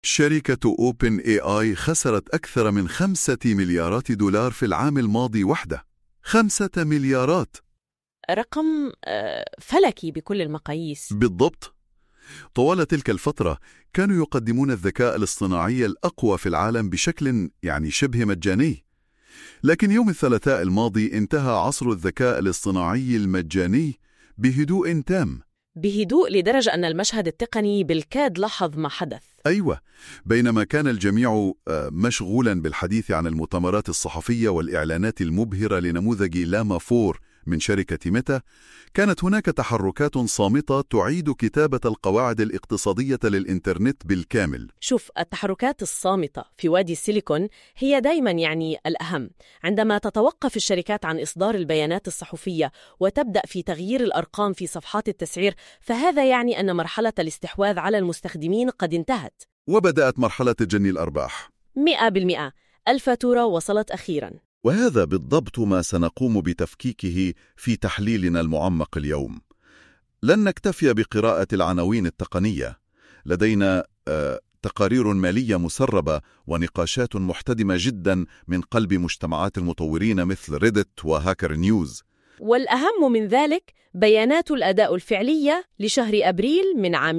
شركة أوبن اي آي خسرت أكثر من 5 مليارات دولار في العام الماضي وحده. 5 مليارات! رقم فلكي بكل المقاييس. بالضبط. طوال تلك الفترة كانوا يقدمون الذكاء الاصطناعي الأقوى في العالم بشكل شبه مجاني. لكن يوم الثلاثاء الماضي انتهى عصر الذكاء الاصطناعي المجاني بهدوء تام. بهدوء لدرجة أن المشهد التقني بالكاد لاحظ ما حدث. أيوة، بينما كان الجميع مشغولا بالحديث عن المؤتمرات الصحفية والإعلانات المبهرة لنموذج لاما 4 من شركة ميتا، كانت هناك تحركات صامتة تعيد كتابة القواعد الاقتصادية للإنترنت بالكامل. شوف، التحركات الصامتة في وادي السيليكون هي دايما الأهم. عندما تتوقف الشركات عن إصدار البيانات الصحفية وتبدأ في تغيير الأرقام في صفحات التسعير، فهذا يعني أن مرحلة الاستحواذ على المستخدمين قد انتهت. وبدأت مرحلة تجني الأرباح. 100%. الفاتورة وصلت أخيراً. وهذا بالضبط ما سنقوم بتفكيكه في تحليلنا المعمق اليوم. لن نكتفي بقراءة العناوين التقنية. لدينا تقارير مالية مسربة ونقاشات محتدمة جدا من قلب مجتمعات المطورين مثل ريدت وهاكر نيوز. والأهم من ذلك بيانات الأداء الفعلية لشهر أبريل من عام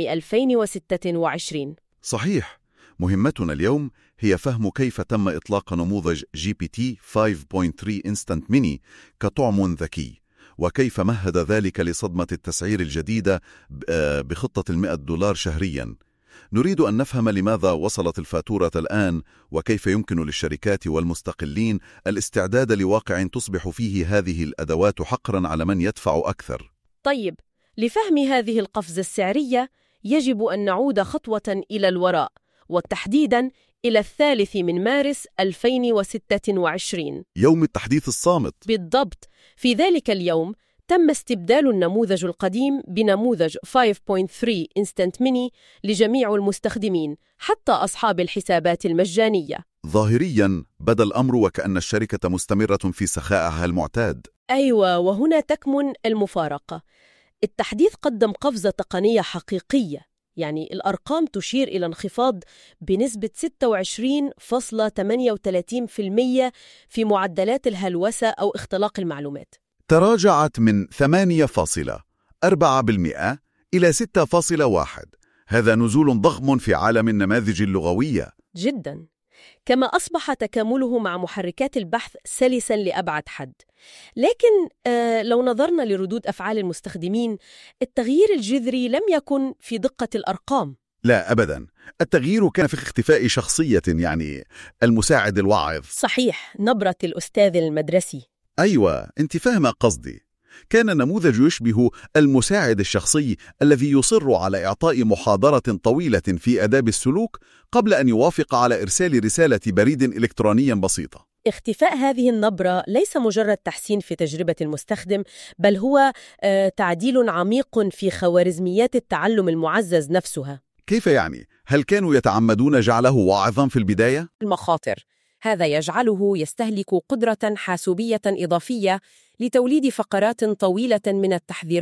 2026. صحيح. مهمتنا اليوم هي فهم كيف تم إطلاق نموذج GPT 5.3 Instant Mini كطعم ذكي، وكيف مهد ذلك لصدمة التسعير الجديدة بخطة $100 شهرياً. نريد أن نفهم لماذا وصلت الفاتورة الآن، وكيف يمكن للشركات والمستقلين الاستعداد لواقع تصبح فيه هذه الأدوات حقراً على من يدفع أكثر. طيب، لفهم هذه القفزة السعرية يجب أن نعود خطوة إلى الوراء، وتحديداً إلى 3 مارس 2026، يوم التحديث الصامت. بالضبط. في ذلك اليوم تم استبدال النموذج القديم بنموذج 5.3 Instant Mini لجميع المستخدمين، حتى أصحاب الحسابات المجانية. ظاهرياً بدا الأمر وكأن الشركة مستمرة في سخائها المعتاد. أيوة، وهنا تكمن المفارقة. التحديث قدم قفزة تقنية حقيقية، الأرقام تشير إلى انخفاض بنسبة 26.38% في معدلات الهلوسة أو اختلاق المعلومات. تراجعت من 8.4% إلى 6.1. هذا نزول ضخم في عالم النماذج اللغوية. جداً. كما أصبح تكامله مع محركات البحث سلساً لأبعد حد. لكن لو نظرنا لردود أفعال المستخدمين، التغيير الجذري لم يكن في دقة الأرقام. لا أبداً، التغيير كان في اختفاء شخصية، المساعد الواعظ. صحيح، نبرة الأستاذ المدرسي. أيوة، أنت فاهمة قصدي. كان النموذج يشبه المساعد الشخصي الذي يصر على إعطاء محاضرة طويلة في آداب السلوك قبل أن يوافق على إرسال رسالة بريد إلكتروني بسيطة. اختفاء هذه النبرة ليس مجرد تحسين في تجربة المستخدم، بل هو تعديل عميق في خوارزميات التعلم المعزز نفسها. كيف يعني؟ هل كانوا يتعمدون جعله واعظاً في البداية؟ المخاطر. هذا يجعله يستهلك قدرة حاسوبية إضافية لتوليد فقرات طويلة من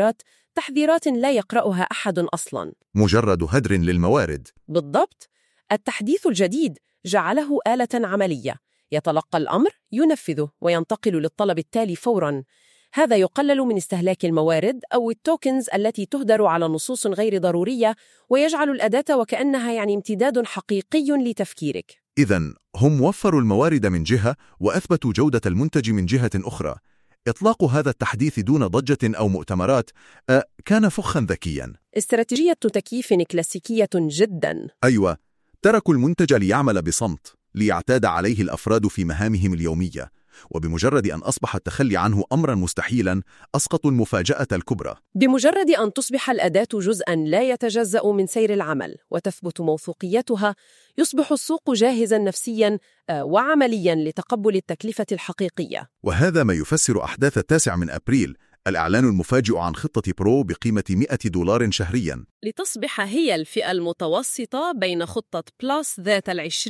تحذيرات لا يقرأها أحد أصلاً. مجرد هدر للموارد. بالضبط. التحديث الجديد جعله آلة عملية، يتلقى الأمر، ينفذه، وينتقل للطلب التالي فوراً. هذا يقلل من استهلاك الموارد أو التوكنز التي تهدر على نصوص غير ضرورية، ويجعل الأداة وكأنها امتداد حقيقي لتفكيرك. إذن هم وفروا الموارد من جهة وأثبتوا جودة المنتج من جهة أخرى. إطلاق هذا التحديث دون ضجة أو مؤتمرات كان فخاً ذكياً. استراتيجية تكييف كلاسيكية جداً. أيوة، تركوا المنتج ليعمل بصمت، ليعتاد عليه الأفراد في مهامهم اليومية، وبمجرد أن أصبح التخلي عنه أمراً مستحيلاً أسقطوا المفاجأة الكبرى. بمجرد أن تصبح الأداة جزءاً لا يتجزأ من سير العمل وتثبت موثوقيتها، يصبح السوق جاهزاً نفسياً وعملياً لتقبل التكلفة الحقيقية. وهذا ما يفسر أحداث 9 أبريل، الإعلان المفاجئ عن خطة برو بقيمة $100 شهرياً، لتصبح هي الفئة المتوسطة بين خطة بلس ذات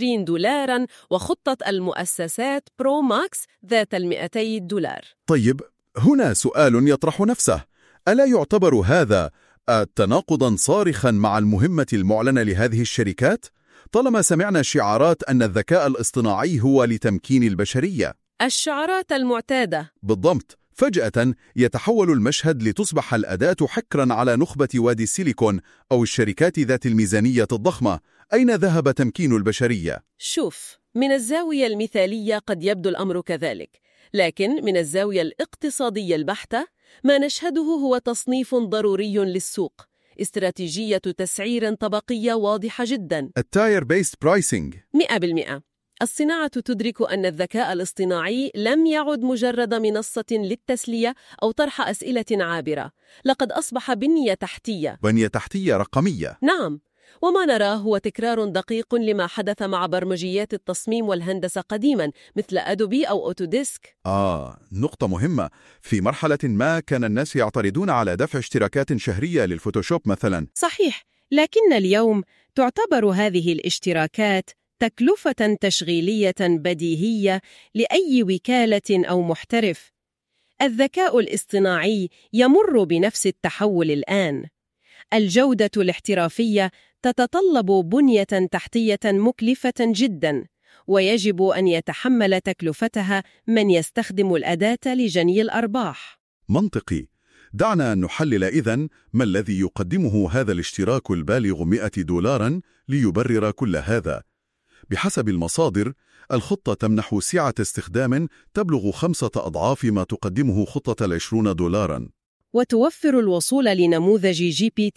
$20 وخطة المؤسسات برو ماكس ذات $200. طيب، هنا سؤال يطرح نفسه: ألا يعتبر هذا تناقضاً صارخاً مع المهمة المعلنة لهذه الشركات؟ طالما سمعنا شعارات أن الذكاء الاصطناعي هو لتمكين البشرية. الشعارات المعتادة. بالضبط. فجأة يتحول المشهد لتصبح الأداة حكرا على نخبة وادي السيليكون أو الشركات ذات الميزانية الضخمة. أين ذهب تمكين البشرية؟ شوف، من الزاوية المثالية قد يبدو الأمر كذلك، لكن من الزاوية الاقتصادية البحتة ما نشهده هو تصنيف ضروري للسوق، استراتيجية تسعير طبقية واضحة جدا. التاير بيست برايسنج. 100%. الصناعة تدرك أن الذكاء الاصطناعي لم يعد مجرد منصة للتسلية أو طرح أسئلة عابرة، لقد أصبح بنية تحتية. بنية تحتية رقمية. نعم، وما نراه هو تكرار دقيق لما حدث مع برمجيات التصميم والهندسة قديما مثل أدوبي أو أوتوديسك. نقطة مهمة. في مرحلة ما كان الناس يعترضون على دفع اشتراكات شهرية للفوتوشوب مثلا. صحيح، لكن اليوم تعتبر هذه الاشتراكات تكلفة تشغيلية بديهية لأي وكالة أو محترف. الذكاء الاصطناعي يمر بنفس التحول الآن. الجودة الاحترافية تتطلب بنية تحتية مكلفة جداً، ويجب أن يتحمل تكلفتها من يستخدم الأداة لجني الأرباح. منطقي. دعنا نحلل إذن ما الذي يقدمه هذا الاشتراك البالغ $100 ليبرر كل هذا. بحسب المصادر، الخطة تمنح سعة استخدام تبلغ 5 أضعاف ما تقدمه خطة $20. وتوفر الوصول لنموذج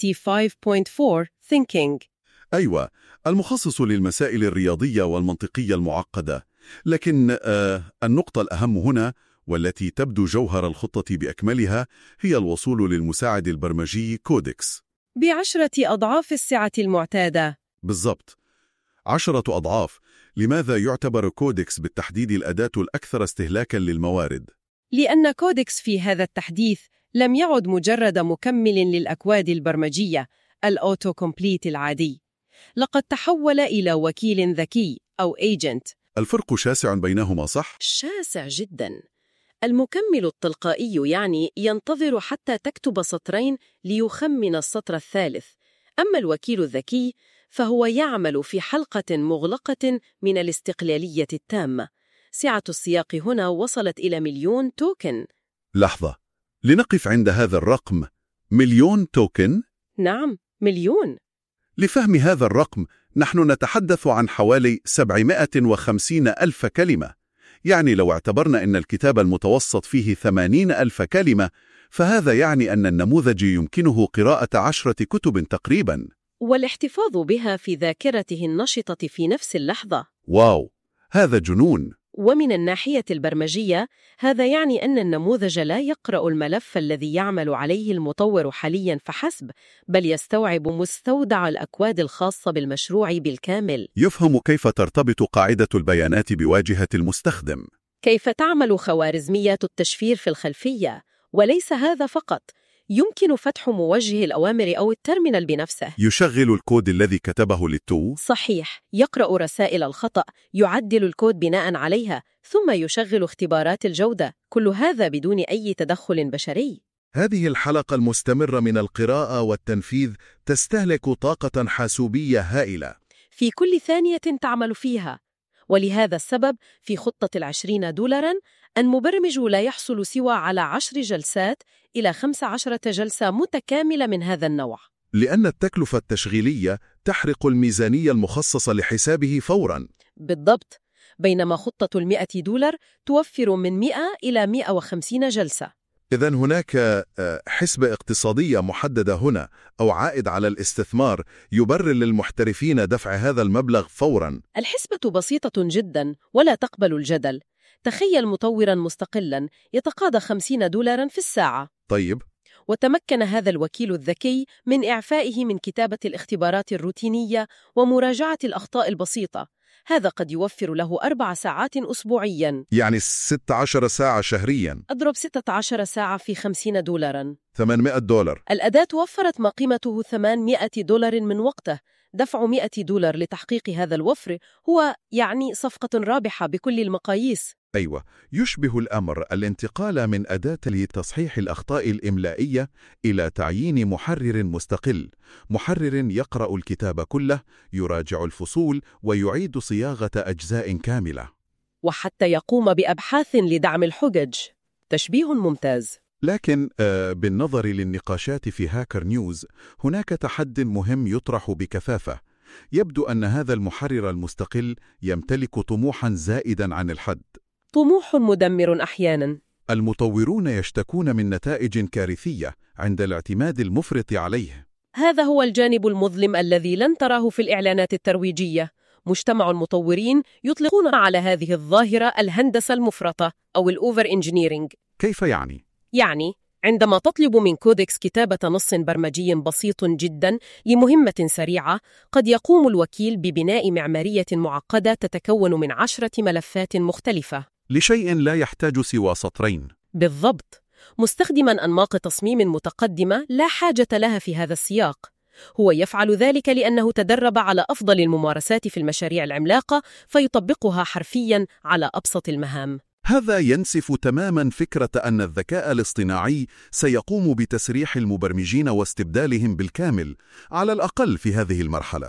GPT-5.4 Thinking. أيوة، المخصص للمسائل الرياضية والمنطقية المعقدة. لكن النقطة الأهم هنا، والتي تبدو جوهر الخطة بأكملها، هي الوصول للمساعد البرمجي كودكس ب10 أضعاف السعة المعتادة. بالضبط، 10 أضعاف. لماذا يعتبر كودكس بالتحديد الأداة الأكثر استهلاكاً للموارد؟ لأن كودكس في هذا التحديث لم يعد مجرد مكمل للأكواد البرمجية الأوتو كومبليت العادي، لقد تحول إلى وكيل ذكي أو ايجنت. الفرق شاسع بينهما، صح؟ شاسع جدا. المكمل التلقائي يعني ينتظر حتى تكتب سطرين ليخمن السطر الثالث، أما الوكيل الذكي فهو يعمل في حلقة مغلقة من الاستقلالية التامة. سعة السياق هنا وصلت إلى 1,000,000 توكن. لحظة، لنقف عند هذا الرقم. 1,000,000 توكن؟ نعم، 1,000,000. لفهم هذا الرقم نحن نتحدث عن حوالي 750,000 كلمة. يعني لو اعتبرنا أن الكتاب المتوسط فيه 80,000 كلمة، فهذا يعني أن النموذج يمكنه قراءة 10 كتب تقريباً، والاحتفاظ بها في ذاكرته النشطة في نفس اللحظة. واو، هذا جنون. ومن الناحية البرمجية، هذا يعني أن النموذج لا يقرأ الملف الذي يعمل عليه المطور حالياً فحسب، بل يستوعب مستودع الأكواد الخاصة بالمشروع بالكامل. يفهم كيف ترتبط قاعدة البيانات بواجهة المستخدم، كيف تعمل خوارزميات التشفير في الخلفية، وليس هذا فقط، يمكن فتح موجه الأوامر أو الترمينال بنفسه. يشغل الكود الذي كتبه للتو. صحيح، يقرأ رسائل الخطأ، يعدل الكود بناء عليها، ثم يشغل اختبارات الجودة، كل هذا بدون أي تدخل بشري. هذه الحلقة المستمرة من القراءة والتنفيذ تستهلك طاقة حاسوبية هائلة في كل ثانية تعمل فيها. ولهذا السبب في خطة $20 المبرمج لا يحصل سوى على 10 جلسات إلى 15 جلسة متكاملة من هذا النوع، لأن التكلفة التشغيلية تحرق الميزانية المخصصة لحسابه فوراً. بالضبط، بينما خطة $100 توفر من 100 إلى 150 جلسة. إذن هناك حسبة اقتصادية محددة هنا، أو عائد على الاستثمار يبرر للمحترفين دفع هذا المبلغ فوراً. الحسبة بسيطة جداً ولا تقبل الجدل. تخيل مطوراً مستقلاً يتقاضى $50 في الساعة. طيب. وتمكن هذا الوكيل الذكي من إعفائه من كتابة الاختبارات الروتينية ومراجعة الأخطاء البسيطة. هذا قد يوفر له 4 ساعات أسبوعياً، يعني 16 ساعة شهرياً. أضرب 16 ساعة في $50. $800. الأداة وفرت ما قيمته $800 من وقته. دفع $100 لتحقيق هذا الوفر هو يعني صفقة رابحة بكل المقاييس. أيوة، يشبه الأمر الانتقال من أداة لتصحيح الأخطاء الإملائية إلى تعيين محرر مستقل، محرر يقرأ الكتاب كله، يراجع الفصول، ويعيد صياغة أجزاء كاملة. وحتى يقوم بأبحاث لدعم الحجج. تشبيه ممتاز. لكن بالنظر للنقاشات في هاكر نيوز، هناك تحد مهم يطرح بكثافة. يبدو أن هذا المحرر المستقل يمتلك طموحاً زائداً عن الحد. طموح مدمر أحياناً. المطورون يشتكون من نتائج كارثية عند الاعتماد المفرط عليه. هذا هو الجانب المظلم الذي لن تراه في الإعلانات الترويجية. مجتمع المطورين يطلقون على هذه الظاهرة الهندسة المفرطة أو الأوفر إنجينيرينج. كيف يعني؟ يعني عندما تطلب من كودكس كتابة نص برمجي بسيط جدا لمهمة سريعة، قد يقوم الوكيل ببناء معمارية معقدة تتكون من 10 ملفات مختلفة لشيء لا يحتاج سوى سطرين. بالضبط، مستخدما أنماط تصميم متقدمة لا حاجة لها في هذا السياق. هو يفعل ذلك لأنه تدرب على أفضل الممارسات في المشاريع العملاقة، فيطبقها حرفياً على أبسط المهام. هذا ينسف تماماً فكرة أن الذكاء الاصطناعي سيقوم بتسريح المبرمجين واستبدالهم بالكامل، على الأقل في هذه المرحلة.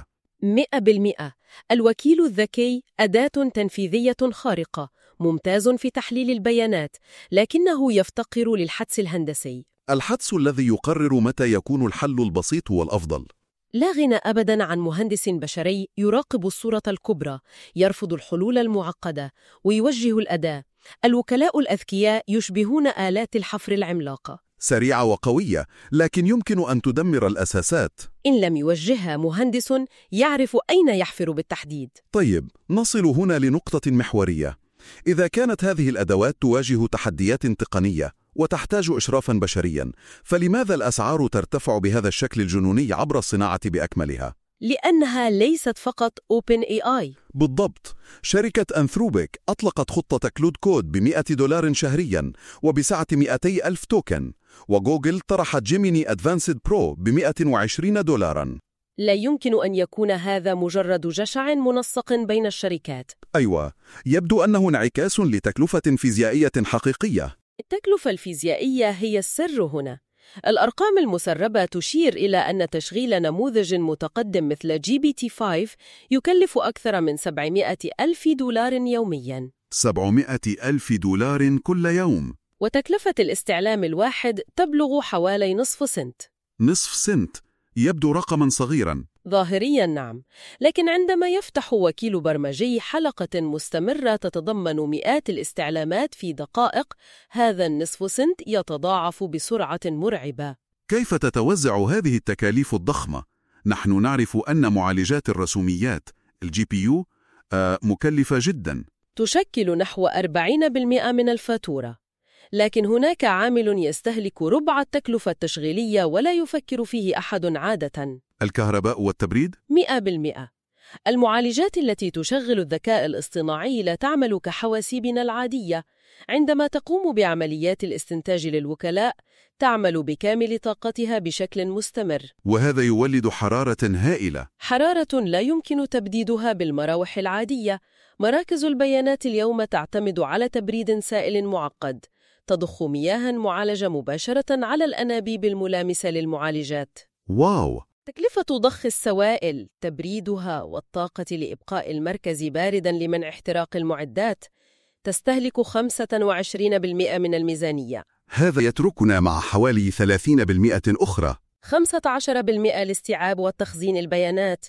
100%. الوكيل الذكي أداة تنفيذية خارقة، ممتاز في تحليل البيانات، لكنه يفتقر للحدس الهندسي. الحدس الذي يقرر متى يكون الحل البسيط والأفضل. لا غنى أبداً عن مهندس بشري يراقب الصورة الكبرى، يرفض الحلول المعقدة، ويوجه الأداة. الوكلاء الأذكياء يشبهون آلات الحفر العملاقة، سريعة وقوية، لكن يمكن أن تدمر الأساسات إن لم يوجهها مهندس يعرف أين يحفر بالتحديد. طيب، نصل هنا لنقطة محورية. إذا كانت هذه الأدوات تواجه تحديات تقنية وتحتاج إشرافاً بشرياً، فلماذا الأسعار ترتفع بهذا الشكل الجنوني عبر الصناعة بأكملها؟ لأنها ليست فقط OpenAI. بالضبط. شركة أنثروبيك أطلقت خطة كلود كود $100 شهرياً وبسعة 200,000 توكن، وجوجل طرحت جيميني أدفانسد برو $120. لا يمكن أن يكون هذا مجرد جشع منسق بين الشركات. أيوة، يبدو أنه انعكاس لتكلفة فيزيائية حقيقية. التكلفة الفيزيائية هي السر هنا. الأرقام المسربة تشير إلى أن تشغيل نموذج متقدم مثل GPT-5 يكلف أكثر من $700,000 يومياً. $700,000 كل يوم. وتكلفة الاستعلام الواحد تبلغ حوالي نصف سنت. نصف سنت يبدو رقماً صغيراً. ظاهرياً نعم، لكن عندما يفتح وكيل برمجي حلقة مستمرة تتضمن مئات الاستعلامات في دقائق، هذا النصف سنت يتضاعف بسرعة مرعبة. كيف تتوزع هذه التكاليف الضخمة؟ نحن نعرف أن معالجات الرسوميات الGPU مكلفة جداً. تشكل نحو 40% من الفاتورة، لكن هناك عامل يستهلك ربع التكلفة التشغيلية ولا يفكر فيه أحد عادة: الكهرباء والتبريد. 100%. المعالجات التي تشغل الذكاء الاصطناعي لا تعمل كحواسيبنا العادية. عندما تقوم بعمليات الاستنتاج للوكلاء، تعمل بكامل طاقتها بشكل مستمر، وهذا يولد حرارة هائلة. حرارة لا يمكن تبديدها بالمراوح العادية. مراكز البيانات اليوم تعتمد على تبريد سائل معقد، تضخ مياه معالجة مباشرة على الأنابيب الملامسة للمعالجات. واو! تكلفة ضخ السوائل، تبريدها، والطاقة لإبقاء المركز بارداً لمنع احتراق المعدات تستهلك 25% من الميزانية. هذا يتركنا مع حوالي 30% أخرى. 15% لاستيعاب وتخزين البيانات،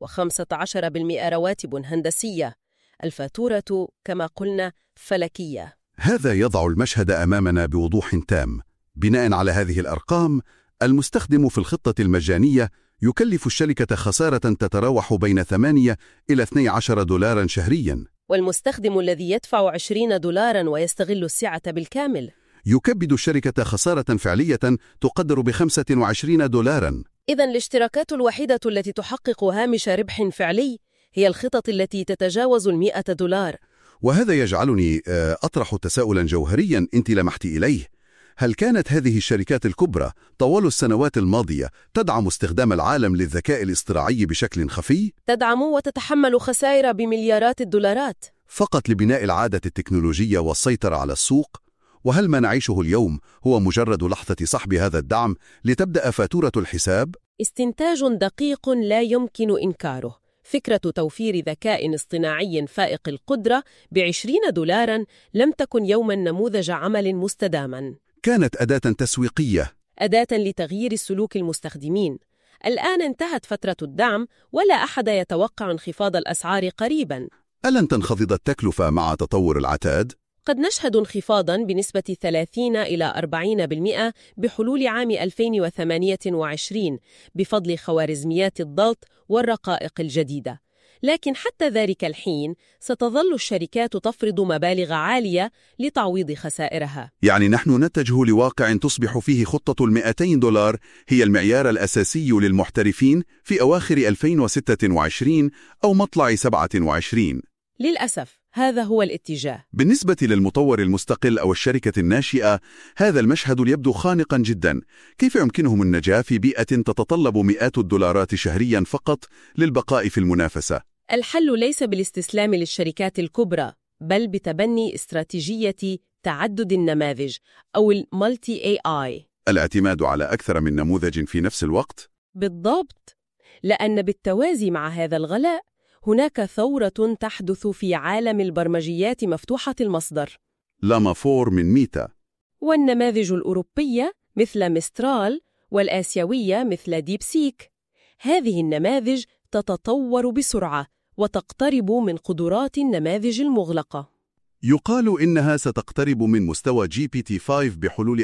و15% رواتب هندسية. الفاتورة كما قلنا فلكية. هذا يضع المشهد أمامنا بوضوح تام. بناء على هذه الأرقام، المستخدم في الخطة المجانية يكلف الشركة خسارة تتراوح بين 8 إلى $12 شهرياً، والمستخدم الذي يدفع $20 ويستغل السعة بالكامل يكبد الشركة خسارة فعلية تقدر $25. إذن الاشتراكات الوحيدة التي تحقق هامش ربح فعلي هي الخطط التي تتجاوز $100. وهذا يجعلني أطرح تساؤلاً جوهرياً أنت لمحت إليه. هل كانت هذه الشركات الكبرى طوال السنوات الماضية تدعم استخدام العالم للذكاء الاصطناعي بشكل خفي؟ تدعم وتتحمل خسائر بمليارات الدولارات. فقط لبناء العادة التكنولوجية والسيطرة على السوق؟ وهل ما نعيشه اليوم هو مجرد لحظة سحب هذا الدعم لتبدأ فاتورة الحساب؟ استنتاج دقيق لا يمكن إنكاره. فكرة توفير ذكاء اصطناعي فائق القدرة ب$20 لم تكن يوما نموذج عمل مستداما. كانت أداة تسويقية، أداة لتغيير السلوك المستخدمين. الآن انتهت فترة الدعم، ولا أحد يتوقع انخفاض الأسعار قريبا. ألن تنخفض التكلفة مع تطور العتاد؟ قد نشهد انخفاضاً بنسبة 30 إلى 40% بحلول عام 2028 بفضل خوارزميات الضغط والرقائق الجديدة. لكن حتى ذلك الحين ستظل الشركات تفرض مبالغ عالية لتعويض خسائرها. يعني نحن نتجه لواقع تصبح فيه خطة $200 هي المعيار الأساسي للمحترفين في أواخر 2026 أو مطلع 27. للأسف هذا هو الاتجاه. بالنسبة للمطور المستقل أو الشركة الناشئة، هذا المشهد يبدو خانقا جدا. كيف يمكنهم النجاة في بيئة تتطلب مئات الدولارات شهريا فقط للبقاء في المنافسة؟ الحل ليس بالاستسلام للشركات الكبرى، بل بتبني استراتيجية تعدد النماذج أو المالتي AI. الاعتماد على أكثر من نموذج في نفس الوقت؟ بالضبط، لأن بالتوازي مع هذا الغلاء هناك ثورة تحدث في عالم البرمجيات مفتوحة المصدر. لاما 4 من ميتا، والنماذج الأوروبية مثل ميسترال، والآسيوية مثل ديب سيك. هذه النماذج تتطور بسرعة وتقترب من قدرات النماذج المغلقة. يقال إنها ستقترب من مستوى GPT-5 بحلول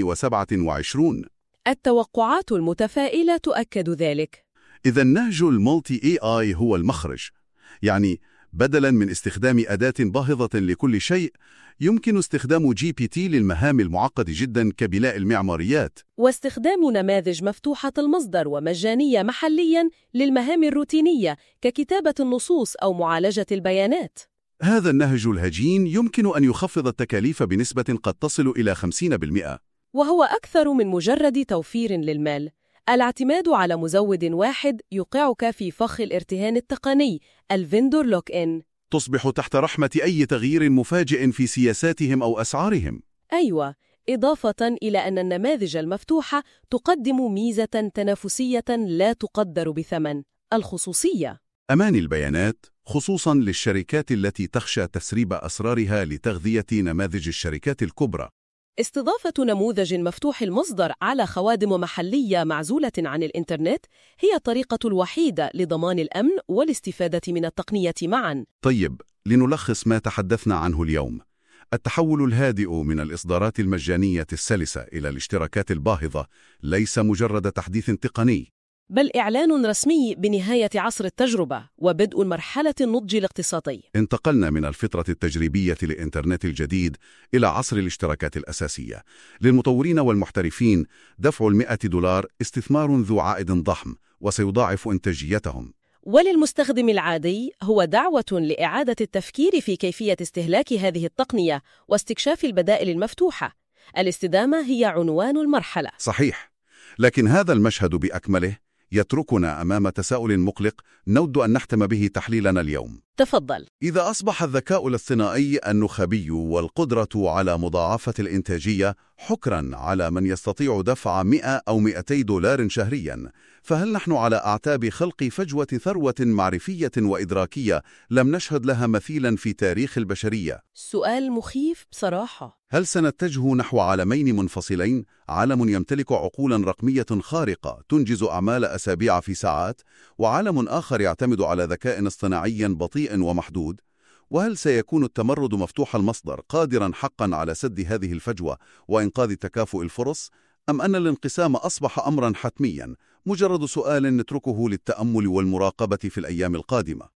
2027. التوقعات المتفائلة تؤكد ذلك. إذا نهج المالتي AI هو المخرج، يعني بدلاً من استخدام أداة باهظة لكل شيء، يمكن استخدام GPT للمهام المعقدة جداً كبناء المعماريات، واستخدام نماذج مفتوحة المصدر ومجانية محلياً للمهام الروتينية ككتابة النصوص أو معالجة البيانات. هذا النهج الهجين يمكن أن يخفض التكاليف بنسبة قد تصل إلى 50%. وهو أكثر من مجرد توفير للمال. الاعتماد على مزود واحد يوقعك في فخ الارتهان التقني، الفندور لوك إن. تصبح تحت رحمة أي تغيير مفاجئ في سياساتهم أو أسعارهم. أيوة، إضافة إلى أن النماذج المفتوحة تقدم ميزة تنافسية لا تقدر بثمن: الخصوصية. أمان البيانات، خصوصاً للشركات التي تخشى تسريب أسرارها لتغذية نماذج الشركات الكبرى. استضافة نموذج مفتوح المصدر على خوادم محلية معزولة عن الإنترنت هي الطريقة الوحيدة لضمان الأمن والاستفادة من التقنية معاً. طيب، لنلخص ما تحدثنا عنه اليوم. التحول الهادئ من الإصدارات المجانية السلسة إلى الاشتراكات الباهظة ليس مجرد تحديث تقني، بل إعلان رسمي بنهاية عصر التجربة وبدء مرحلة النضج الاقتصادي. انتقلنا من الفترة التجريبية للإنترنت الجديد إلى عصر الاشتراكات الأساسية. للمطورين والمحترفين دفع $100 استثمار ذو عائد ضخم وسيضاعف إنتاجيتهم. وللمستخدم العادي هو دعوة لإعادة التفكير في كيفية استهلاك هذه التقنية واستكشاف البدائل المفتوحة. الاستدامة هي عنوان المرحلة. صحيح، لكن هذا المشهد بأكمله يتركنا أمام تساؤل مقلق نود أن نختم به تحليلنا اليوم. تفضل. إذا أصبح الذكاء الاصطناعي النخبي والقدرة على مضاعفة الإنتاجية حكراً على من يستطيع دفع 100 أو $200 شهرياً، فهل نحن على أعتاب خلق فجوة ثروة معرفية وإدراكية لم نشهد لها مثيلاً في تاريخ البشرية؟ سؤال مخيف بصراحة. هل سنتجه نحو عالمين منفصلين؟ عالم يمتلك عقولاً رقمية خارقة تنجز أعمال أسابيع في ساعات، وعالم آخر يعتمد على ذكاء اصطناعي بطيء ومحدود؟ وهل سيكون التمرد مفتوح المصدر قادراً حقاً على سد هذه الفجوة وإنقاذ تكافؤ الفرص؟ أم أن الانقسام أصبح أمراً حتمياً، مجرد سؤال نتركه للتأمل والمراقبة في الأيام القادمة؟